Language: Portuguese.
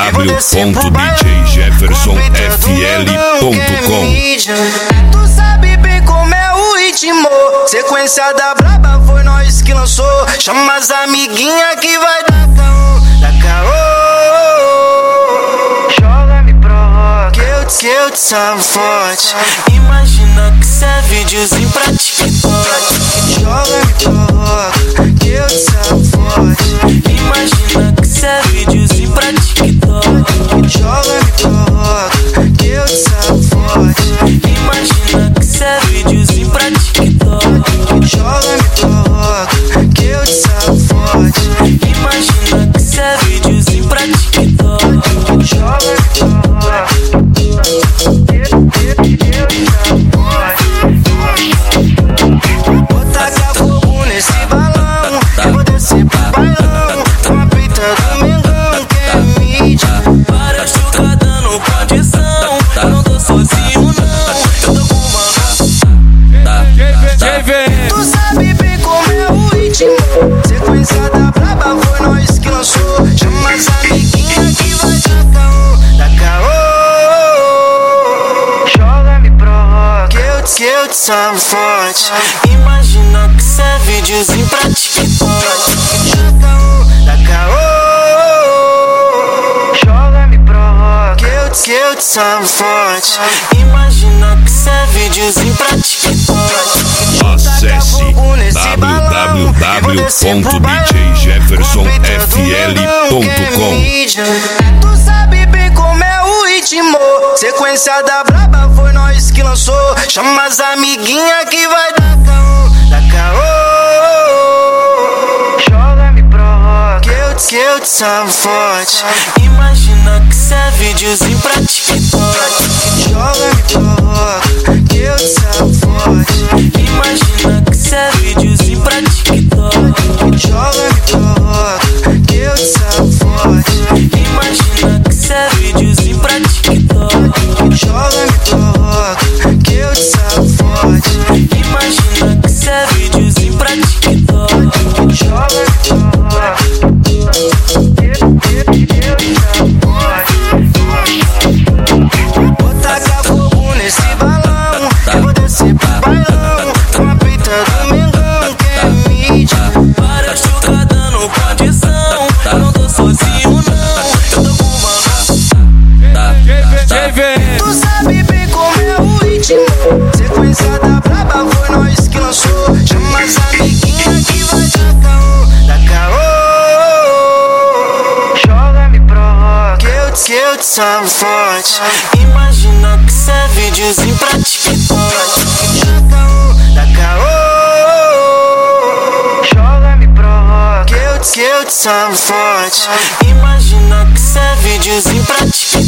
www.djjeffersonfl.com. Tu sabe bem como é o ritmo, sequência da braba foi nós que lançou. Chama as amiguinha que vai dar caô, dá caô. Joga, me provoca, que eu te salvo forte. Imagina que cê é videozinho pra TikTok. Joga, me provoca, que eu te salvo forte. Imagina que cê é videozinho pra TikTok. Joga, me provoca, que eu te salvo forte. Imagina que cê é videozinho pra TikTok. Joga, me provoca, que eu te salvo forte. Imagina que cê é videozinho pra TikTok. Joga, me provoca, que eu te salvo forte. Vou tacar fogo nesse balão, eu vou descer pro bailão, com a peita do Mengão, que é mídia. Várias chucadas dando condição, eu não tô sozinho não, eu tô com o mano. Tu sabe bem como é o ritmo, sequência da braba foi nós que lançou. Chama as amiguinha que vai dar caô, dá caô. Joga, me provoca, que eu te salvo forte. Imagina que cê é videozinho pra TikTok. Dá caô, dá caô. Joga, me provoca, que eu te salvo forte. Imagina que cê é videozinho pra TikTok. Acesse www.djjeffersonfl.com. Tu sabe bem como é o ritmo, sequência da braba foi nós que lançou. Chama as amiguinha que vai dar caô, dá caô. Joga, me provoca, que eu te salvo forte. Imagina que cê é videozinho pra TikTok. Joga, me provoca, que eu te salvo forte. Imagina que cê é videozinho pra TikTok. Joga, me provoca, que eu te salvo forte. Imagina que cê é videozinho pra TikTok. Joga, me provoca, que eu te salvo forte. Imagina que cê é videozinho pra TikTok. Joga, me provoca, que eu te salvo forte. Vou tacar fogo nesse balão, eu vou descer pro bailão, com a peita do Mengão, que é mídia. Várias chucadas dando condição, eu não tô sozinho não, eu tô com o mano. Tu sabe bem como é o ritmo, sequência da braba foi nós que lançou. Chama as amiguinha que vai dar caô, dá caô. Joga, me provoca, que eu te salvo forte. Imagina que cê é videozinho pra TikTok. Dá caô, dá caô. Joga, me provoca, que eu te salvo forte. Imagina que cê é videozinho pra TikTok.